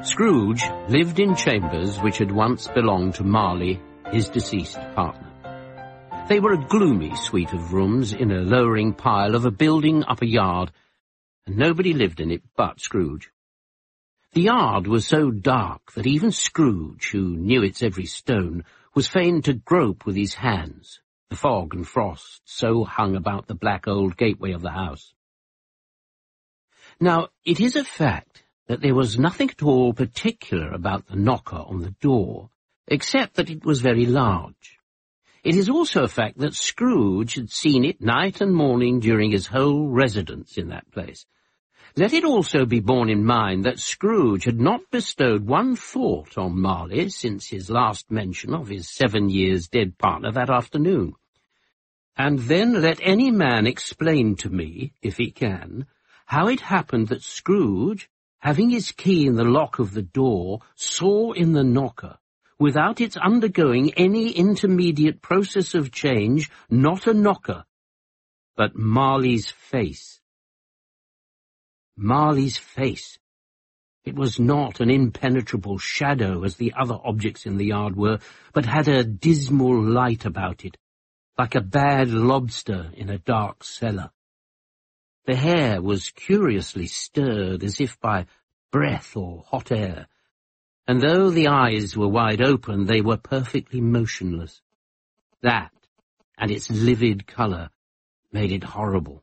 Scrooge lived in chambers which had once belonged to Marley, his deceased partner. They were a gloomy suite of rooms in a lowering pile of a building up a yard, and nobody lived in it but Scrooge. The yard was so dark that even Scrooge, who knew its every stone, was fain to grope with his hands. The fog and frost so hung about the black old gateway of the house. Now, it is a fact that there was nothing at all particular about the knocker on the door, except that it was very large. It is also a fact that Scrooge had seen it night and morning during his whole residence in that place. Let it also be borne in mind that Scrooge had not bestowed one thought on Marley since his last mention of his 7 years dead partner that afternoon. And then let any man explain to me, if he can, how it happened that Scrooge, having his key in the lock of the door, saw in the knocker, without its undergoing any intermediate process of change, not a knocker, but Marley's face. Marley's face. It was not an impenetrable shadow as the other objects in the yard were, but had a dismal light about it, like a bad lobster in a dark cellar. The hair was curiously stirred as if by breath or hot air, and though the eyes were wide open, they were perfectly motionless. That, and its livid colour, made it horrible.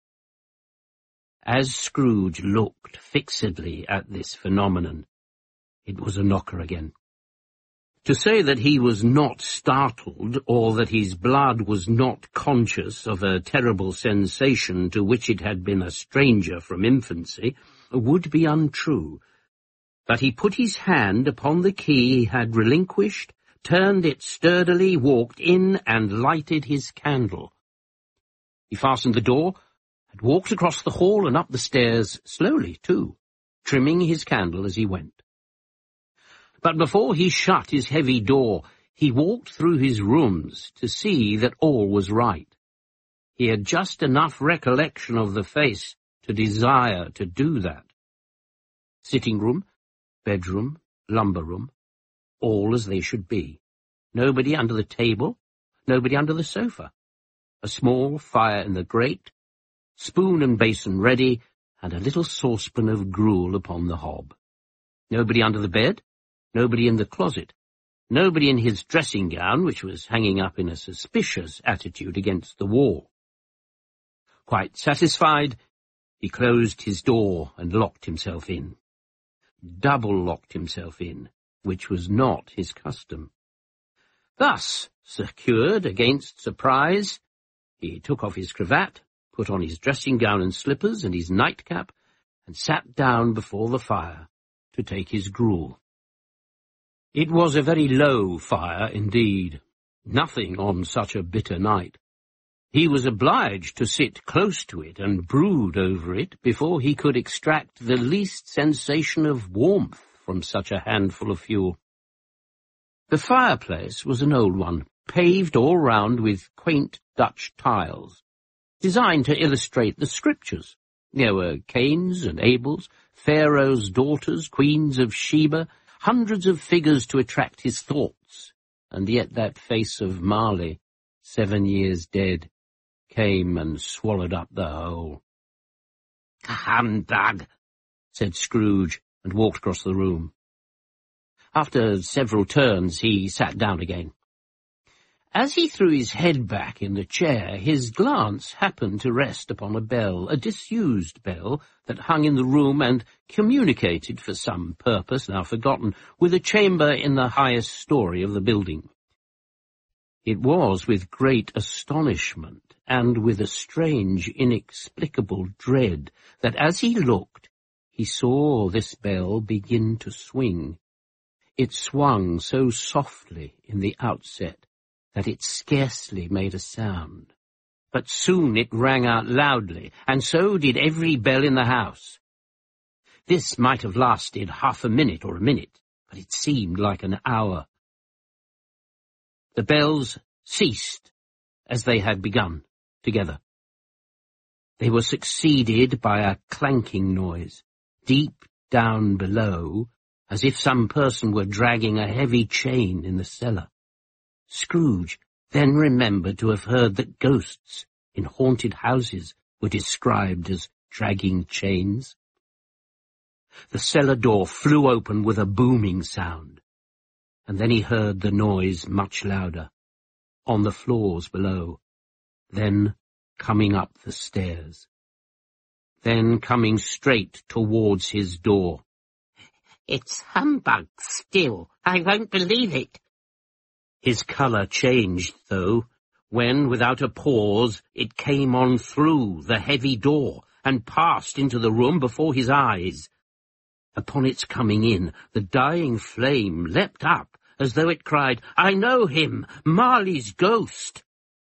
As Scrooge looked fixedly at this phenomenon, it was a knocker again. To say that he was not startled, or that his blood was not conscious of a terrible sensation to which it had been a stranger from infancy, would be untrue. But he put his hand upon the key he had relinquished, turned it sturdily, walked in, and lighted his candle. He fastened the door, and walked across the hall and up the stairs, slowly too, trimming his candle as he went. But before he shut his heavy door, he walked through his rooms to see that all was right. He had just enough recollection of the face to desire to do that. Sitting room, bedroom, lumber room, all as they should be. Nobody under the table, nobody under the sofa. A small fire in the grate, spoon and basin ready, and a little saucepan of gruel upon the hob. Nobody under the bed, nobody in the closet, nobody in his dressing-gown, which was hanging up in a suspicious attitude against the wall. Quite satisfied, he closed his door and locked himself in. Double-locked himself in, which was not his custom. Thus, secured against surprise, he took off his cravat, put on his dressing-gown and slippers and his nightcap, and sat down before the fire to take his gruel. It was a very low fire indeed, nothing on such a bitter night. He was obliged to sit close to it and brood over it before he could extract the least sensation of warmth from such a handful of fuel. The fireplace was an old one, paved all round with quaint Dutch tiles, designed to illustrate the scriptures. There were Cains and Abels, Pharaoh's daughters, queens of Sheba, hundreds of figures to attract his thoughts, and yet that face of Marley, 7 years dead, came and swallowed up the whole. "Humbug," said Scrooge, and walked across the room. After several turns, he sat down again. As he threw his head back in the chair, his glance happened to rest upon a bell, a disused bell, that hung in the room and communicated, for some purpose now forgotten, with a chamber in the highest story of the building. It was with great astonishment, and with a strange, inexplicable dread, that as he looked, he saw this bell begin to swing. It swung so softly in the outset that it scarcely made a sound. But soon it rang out loudly, and so did every bell in the house. This might have lasted half a minute or a minute, but it seemed like an hour. The bells ceased as they had begun, together. They were succeeded by a clanking noise, deep down below, as if some person were dragging a heavy chain in the cellar. Scrooge then remembered to have heard that ghosts in haunted houses were described as dragging chains. The cellar door flew open with a booming sound, and then he heard the noise much louder, on the floors below, then coming up the stairs, then coming straight towards his door. "It's humbug still. I won't believe it." His colour changed, though, when, without a pause, it came on through the heavy door and passed into the room before his eyes. Upon its coming in, the dying flame leapt up, as though it cried, "I know him, Marley's ghost."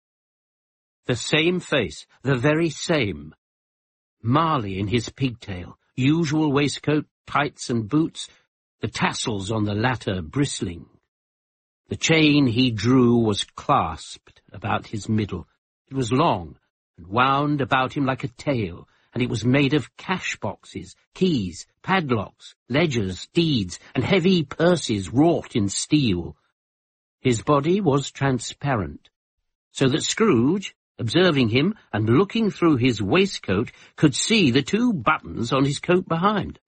The same face, the very same. Marley in his pigtail, usual waistcoat, tights and boots, the tassels on the latter bristling. The chain he drew was clasped about his middle. It was long and wound about him like a tail, and it was made of cash boxes, keys, padlocks, ledgers, deeds, and heavy purses wrought in steel. His body was transparent, so that Scrooge, observing him and looking through his waistcoat, could see the 2 buttons on his coat behind.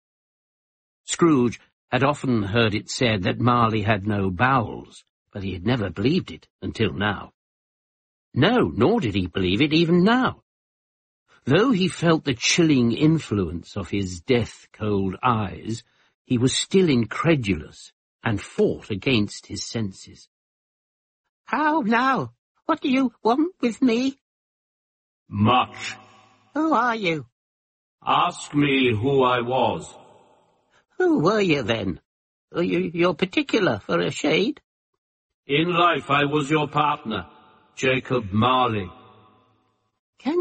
Scrooge had often heard it said that Marley had no bowels, but he had never believed it until now. No, nor did he believe it even now. Though he felt the chilling influence of his death-cold eyes, he was still incredulous and fought against his senses. "How now? What do you want with me?" "Much." "Who are you?" "Ask me who I was." "Who were you then? You're particular for a shade." "In life I was your partner, Jacob Marley." Can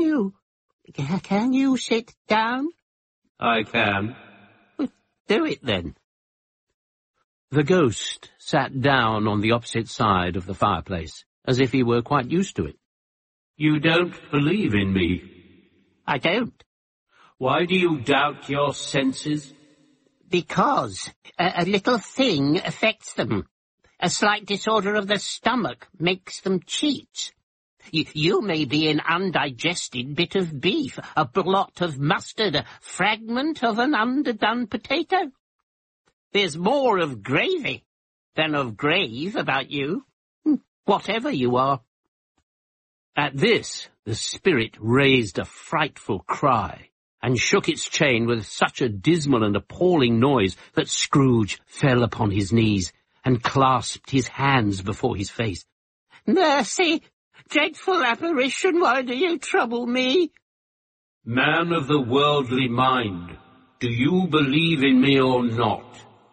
you sit down?" "I can." "Do it then." The ghost sat down on the opposite side of the fireplace, as if he were quite used to it. "You don't believe in me?" "I don't." "Why do you doubt your senses?" "Because a little thing affects them. A slight disorder of the stomach makes them cheat. You may be an undigested bit of beef, a blot of mustard, a fragment of an underdone potato. There's more of gravy than of grave about you, whatever you are." At this, the spirit raised a frightful cry, and shook its chain with such a dismal and appalling noise that Scrooge fell upon his knees and clasped his hands before his face. "Mercy! Dreadful apparition, why do you trouble me?" "Man of the worldly mind, do you believe in me or not?"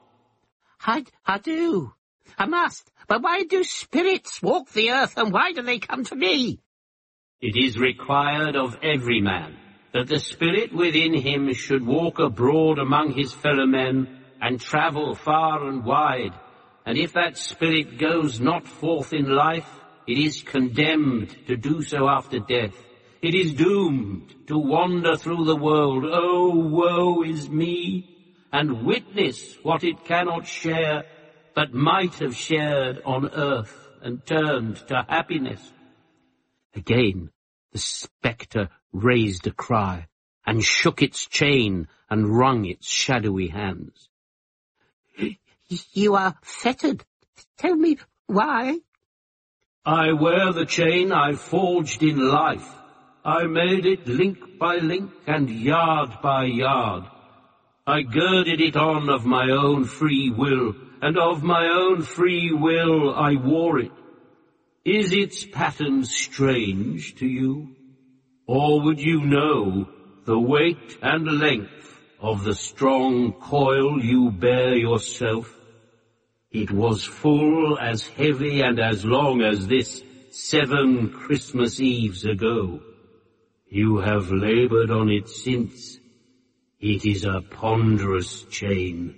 I do. I must. But why do spirits walk the earth, and why do they come to me?" "It is required of every man that the spirit within him should walk abroad among his fellow men and travel far and wide, and if that spirit goes not forth in life, it is condemned to do so after death. It is doomed to wander through the world, oh, woe is me, and witness what it cannot share, but might have shared on earth and turned to happiness." Again the spectre raised a cry, and shook its chain and wrung its shadowy hands. "You are fettered. Tell me why." "I wear the chain I forged in life. I made it link by link and yard by yard. I girded it on of my own free will, and of my own free will I wore it. Is its pattern strange to you? Or would you know the weight and length of the strong coil you bear yourself? It was full as heavy and as long as this 7 Christmas Eves ago. You have laboured on it since. It is a ponderous chain."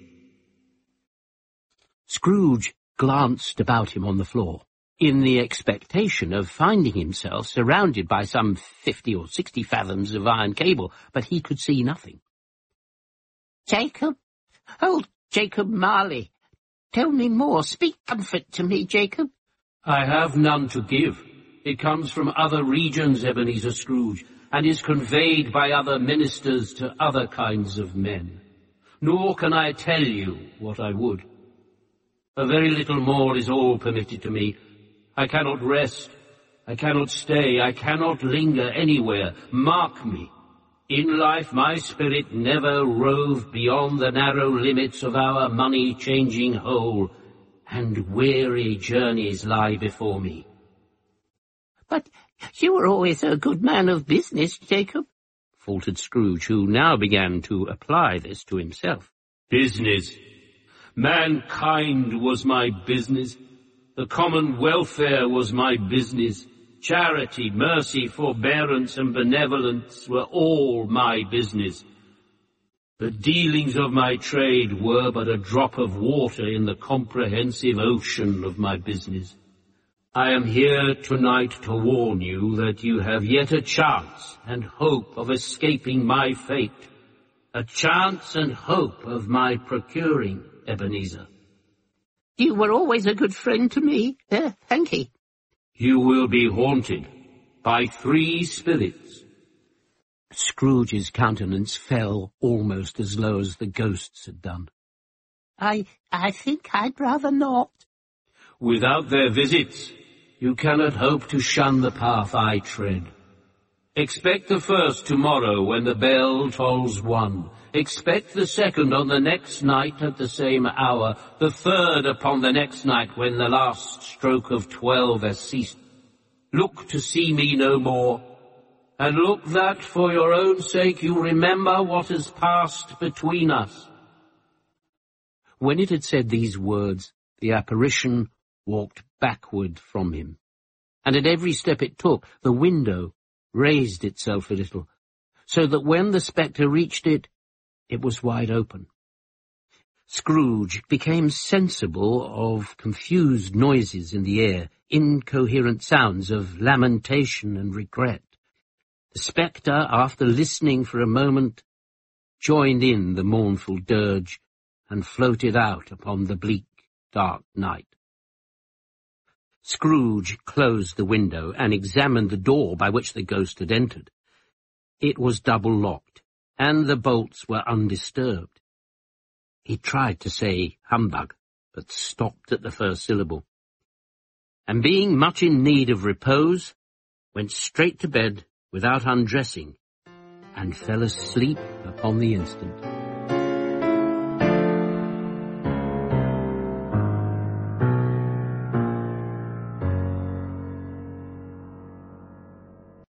Scrooge glanced about him on the floor, in the expectation of finding himself surrounded by some 50 or 60 fathoms of iron cable, but he could see nothing. "Jacob? Old Jacob Marley. Tell me more. Speak comfort to me, Jacob. I have none to give. It comes from other regions, Ebenezer Scrooge, and is conveyed by other ministers to other kinds of men. Nor can I tell you what I would. A very little more is all permitted to me. I cannot rest. I cannot stay. I cannot linger anywhere. Mark me. In life my spirit never roved beyond the narrow limits of our money-changing hole, and weary journeys lie before me. But you were always a good man of business, Jacob, faltered Scrooge, who now began to apply this to himself. Business. Mankind was my business. The common welfare was my business. Charity, mercy, forbearance, and benevolence were all my business. The dealings of my trade were but a drop of water in the comprehensive ocean of my business. I am here tonight to warn you that you have yet a chance and hope of escaping my fate. A chance and hope of my procuring, Ebenezer. You were always a good friend to me. Thank you. You will be haunted by 3 spirits. Scrooge's countenance fell almost as low as the ghost's had done. I think I'd rather not. Without their visits, you cannot hope to shun the path I tread. Expect the first tomorrow when the bell tolls 1. Expect the second on the next night at the same hour, the third upon the next night when the last stroke of 12 has ceased. Look to see me no more, and look that for your own sake you remember what has passed between us. When it had said these words, the apparition walked backward from him, and at every step it took, the window raised itself a little, so that when the spectre reached it, it was wide open. Scrooge became sensible of confused noises in the air, incoherent sounds of lamentation and regret. The spectre, after listening for a moment, joined in the mournful dirge and floated out upon the bleak, dark night. Scrooge closed the window and examined the door by which the ghost had entered. It was double-locked, and the bolts were undisturbed. He tried to say humbug, but stopped at the first syllable, and being much in need of repose, went straight to bed without undressing, and fell asleep upon the instant.